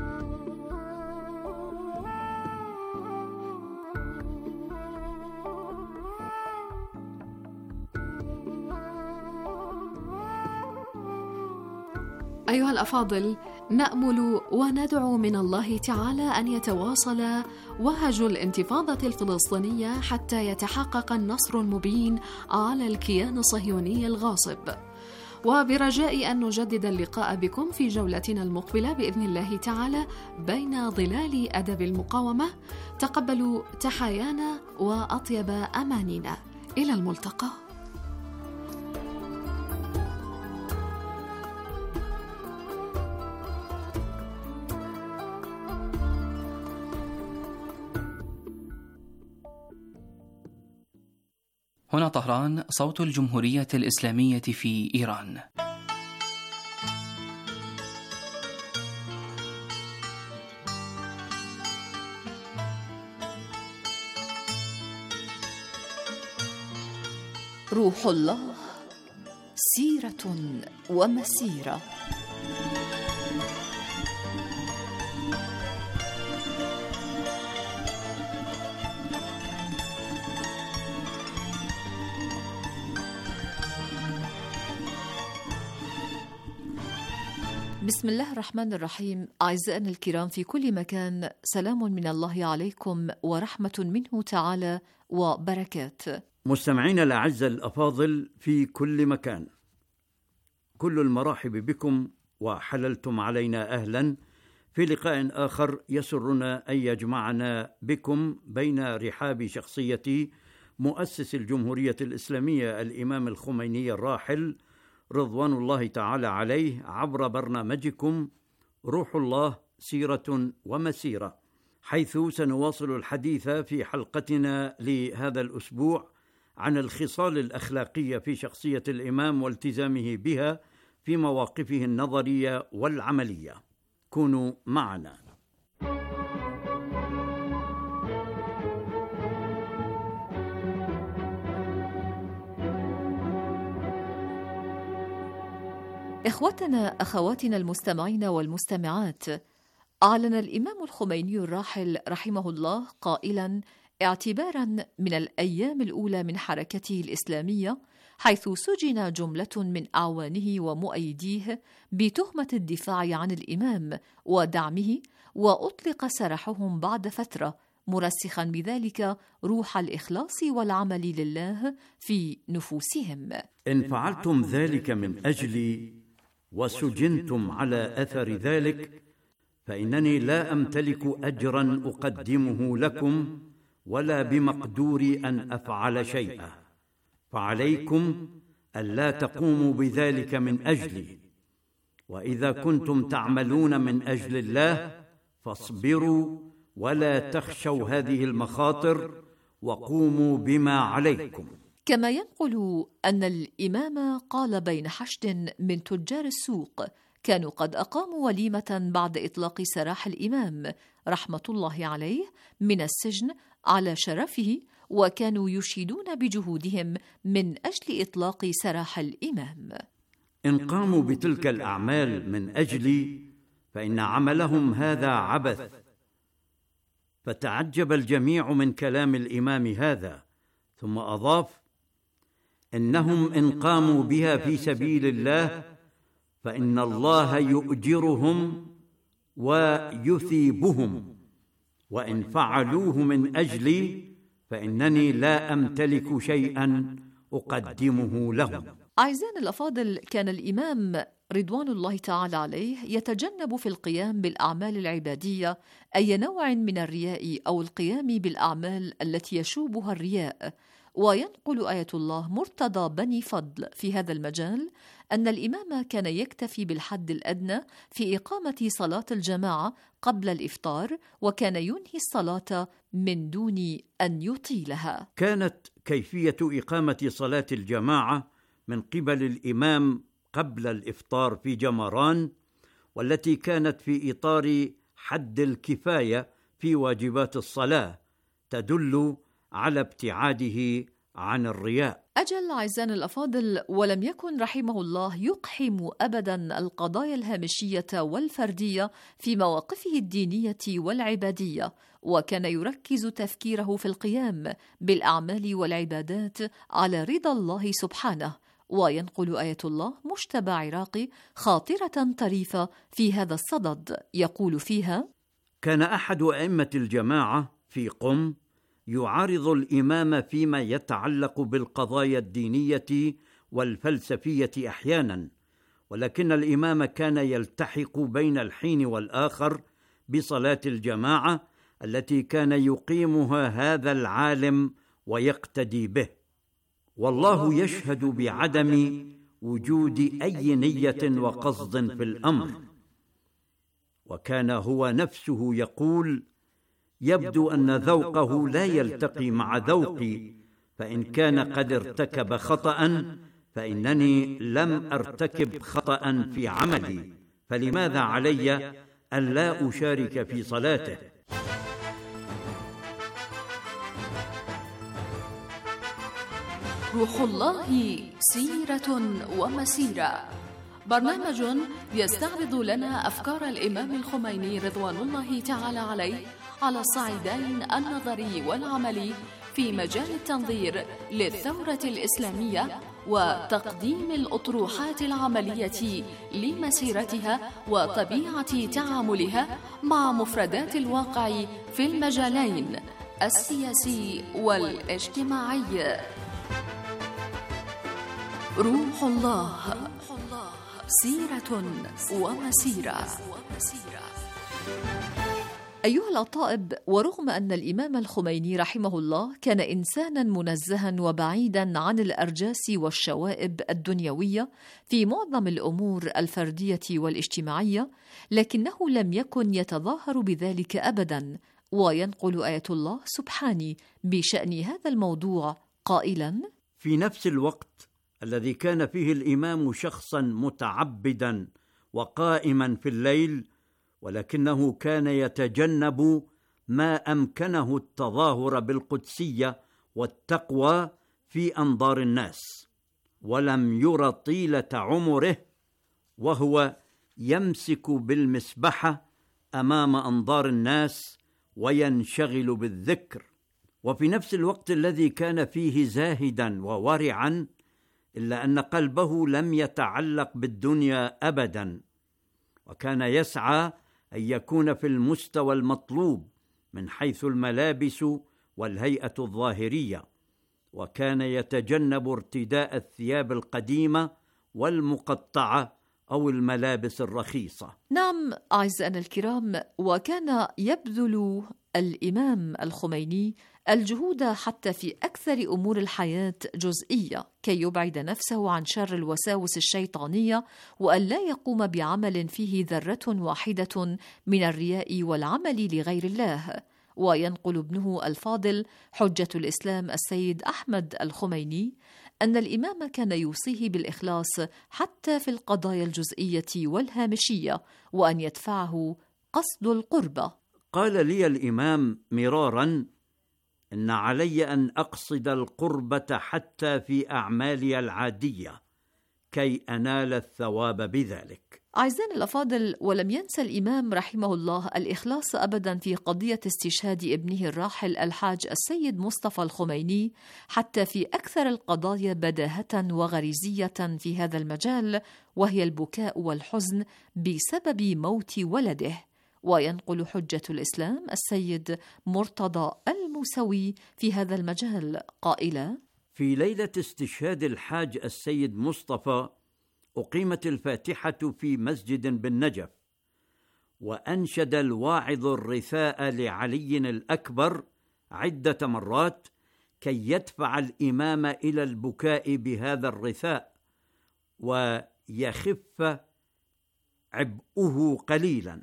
أيها الأفاضل، نأمل وندعو من الله تعالى أن يتواصل وهج الانتفاضة الفلسطينية حتى يتحقق النصر المبين على الكيان الصهيوني الغاصب، وبرجاء أن نجدد اللقاء بكم في جولتنا المقبلة بإذن الله تعالى بين ظلال أدب المقاومة. تقبلوا تحايانا وأطيب أمانينا، إلى الملتقى. هنا طهران، صوت الجمهورية الإسلامية في إيران. روح الله سيرة ومسيرة. بسم الله الرحمن الرحيم. أعزائنا الكرام في كل مكان، سلام من الله عليكم ورحمة منه تعالى وبركاته. مستمعين الأعزاء الأفاضل في كل مكان، كل المرحب بكم وحللتم علينا أهلا في لقاء آخر يسرنا أن يجمعنا بكم بين رحاب شخصية مؤسس الجمهورية الإسلامية الإمام الخميني الراحل رضوان الله تعالى عليه عبر برنامجكم روح الله سيرة ومسيرة، حيث سنواصل الحديث في حلقتنا لهذا الأسبوع عن الخصال الأخلاقية في شخصية الإمام والتزامه بها في مواقفه النظرية والعملية. كونوا معنا. إخوتنا أخواتنا المستمعين والمستمعات، أعلن الإمام الخميني الراحل رحمه الله قائلا اعتبارا من الأيام الأولى من حركته الإسلامية، حيث سجن جملة من أعوانه ومؤيديه بتهمة الدفاع عن الإمام ودعمه، وأطلق سراحهم بعد فترة، مرسخا بذلك روح الإخلاص والعمل لله في نفوسهم. إن فعلتم ذلك من أجلي وسجنتم على أثر ذلك، فإنني لا أمتلك أجرا أقدمه لكم ولا بمقدوري أن أفعل شيئا، فعليكم ألا تقوموا بذلك من أجلي، وإذا كنتم تعملون من أجل الله فاصبروا ولا تخشوا هذه المخاطر وقوموا بما عليكم. كما ينقل أن الإمام قال بين حشد من تجار السوق كانوا قد أقاموا وليمة بعد إطلاق سراح الإمام رحمة الله عليه من السجن على شرفه، وكانوا يشيدون بجهودهم من أجل إطلاق سراح الإمام. إن قاموا بتلك الأعمال من أجلي فإن عملهم هذا عبث. فتعجب الجميع من كلام الإمام هذا، ثم أضاف: إنهم إن قاموا بها في سبيل الله فإن الله يؤجرهم ويثيبهم، وإن فعلوه من أجلي فإنني لا أمتلك شيئا أقدمه لهم. أعزائنا الأفاضل، كان الإمام رضوان الله تعالى عليه يتجنب في القيام بالأعمال العبادية أي نوع من الرياء أو القيام بالأعمال التي يشوبها الرياء. وينقل آية الله مرتضى بني فضل في هذا المجال أن الإمام كان يكتفي بالحد الأدنى في إقامة صلاة الجماعة قبل الإفطار، وكان ينهي الصلاة من دون أن يطيلها. كانت كيفية إقامة صلاة الجماعة من قبل الإمام قبل الإفطار في جمران، والتي كانت في إطار حد الكفاية في واجبات الصلاة، تدل على ابتعاده عن الرياء. أجل أعزائنا الأفاضل، ولم يكن رحمه الله يقحم أبدا القضايا الهامشية والفردية في مواقفه الدينية والعبادية، وكان يركز تفكيره في القيام بالأعمال والعبادات على رضا الله سبحانه. وينقل آية الله مجتبى عراقي خاطرة طريفة في هذا الصدد، يقول فيها: كان أحد أئمة الجماعة في قم يعارض الإمام فيما يتعلق بالقضايا الدينية والفلسفية أحيانا، ولكن الإمام كان يلتحق بين الحين والآخر بصلاة الجماعة التي كان يقيمها هذا العالم ويقتدي به، والله يشهد بعدم وجود أي نية وقصد في الأمر. وكان هو نفسه يقول: يبدو أن ذوقه لا يلتقي مع ذوقي، فإن كان قد ارتكب خطأ فإنني لم أرتكب خطأ في عملي، فلماذا علي أن لا أشارك في صلاته؟ روح الله سيرة ومسيرة، برنامج يستعرض لنا أفكار الإمام الخميني رضوان الله تعالى عليه على الصعيدين النظري والعملي في مجال التنظير للثورة الإسلامية وتقديم الأطروحات العملية لمسيرتها وطبيعة تعاملها مع مفردات الواقع في المجالين السياسي والاجتماعي. روح الله سيرة ومسيرة. أيها الأطائب، ورغم أن الإمام الخميني رحمه الله كان إنسانا منزها وبعيدا عن الأرجاس والشوائب الدنيوية في معظم الأمور الفردية والاجتماعية، لكنه لم يكن يتظاهر بذلك أبدا. وينقل آية الله سبحانه بشأن هذا الموضوع قائلا: في نفس الوقت الذي كان فيه الإمام شخصا متعبدا وقائما في الليل، ولكنه كان يتجنب ما أمكنه التظاهر بالقدسية والتقوى في أنظار الناس، ولم ير طيلة عمره وهو يمسك بالمسبحة أمام أنظار الناس وينشغل بالذكر. وفي نفس الوقت الذي كان فيه زاهدا وورعا، إلا أن قلبه لم يتعلق بالدنيا أبدا، وكان يسعى أن يكون في المستوى المطلوب من حيث الملابس والهيئة الظاهرية، وكان يتجنب ارتداء الثياب القديمة والمقطعة أو الملابس الرخيصة. نعم أعزائنا الكرام، وكان يبذل الإمام الخميني الجهود حتى في أكثر أمور الحياة جزئية كي يبعد نفسه عن شر الوساوس الشيطانية، وأن لا يقوم بعمل فيه ذرة واحدة من الرياء والعمل لغير الله. وينقل ابنه الفاضل حجة الإسلام السيد أحمد الخميني أن الإمام كان يوصيه بالإخلاص حتى في القضايا الجزئية والهامشية، وأن يدفعه قصد القربة. قال لي الإمام مرارا: إن علي أن أقصد القربة حتى في أعمالي العادية كي أنال الثواب بذلك. أعزائنا الأفاضل، ولم ينسى الإمام رحمه الله الإخلاص أبدا في قضية استشهاد ابنه الراحل الحاج السيد مصطفى الخميني، حتى في أكثر القضايا بداهة وغريزية في هذا المجال، وهي البكاء والحزن بسبب موت ولده. وينقل حجة الإسلام السيد مرتضى الموسوي في هذا المجال قائلا: في ليلة استشهاد الحاج السيد مصطفى أقيمت الفاتحة في مسجد بالنجف، وأنشد الواعظ الرثاء لعلي الأكبر عدة مرات كي يدفع الإمام إلى البكاء بهذا الرثاء ويخف عبئه قليلا،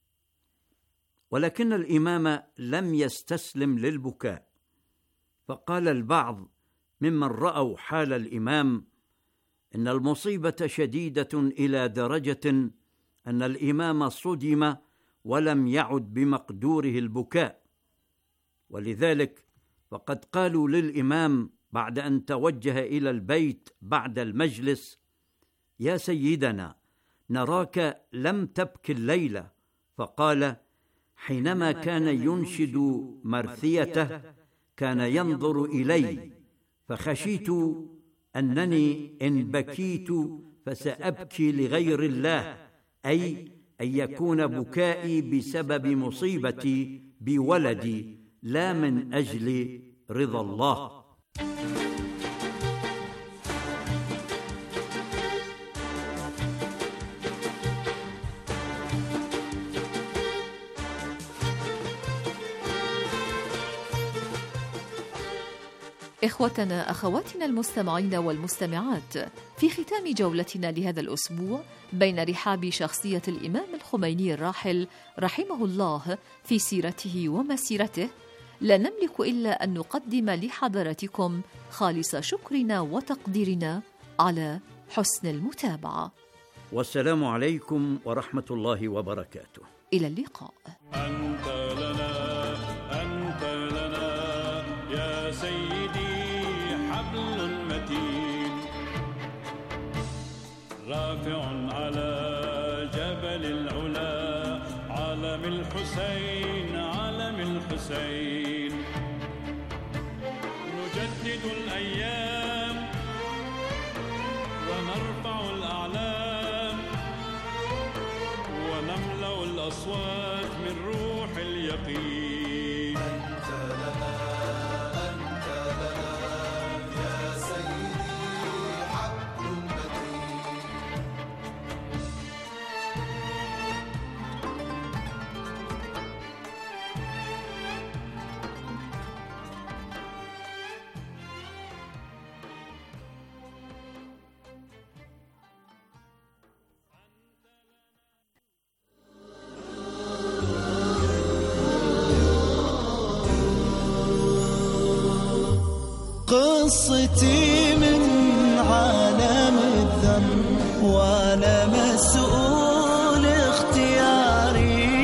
ولكن الإمام لم يستسلم للبكاء. فقال البعض ممن رأوا حال الإمام إن المصيبة شديدة إلى درجة أن الإمام صدم ولم يعد بمقدوره البكاء، ولذلك فقد قالوا للإمام بعد أن توجه إلى البيت بعد المجلس: يا سيدنا، نراك لم تبك الليلة. فقال: حينما كان ينشد مرثيته كان ينظر إلي، فخشيت أنني إن بكيت فسأبكي لغير الله، أي أن يكون بكائي بسبب مصيبتي بولدي لا من أجل رضا الله. إخوتنا أخواتنا المستمعين والمستمعات، في ختام جولتنا لهذا الأسبوع بين رحاب شخصية الإمام الخميني الراحل رحمه الله في سيرته ومسيرته، لا نملك إلا أن نقدم لحضراتكم خالص شكرنا وتقديرنا على حسن المتابعة. والسلام عليكم ورحمة الله وبركاته. إلى اللقاء. أنت لنا أنت لنا يا سيدي حبل متين، رافع على جبل العلا علم الحسين علم الحسين، نجدد الأيام ونرفع الأعلام ونملأ الأصوات من روح اليقين. أنت لنا أنت لنا يا سيدي حبل متين، قصتي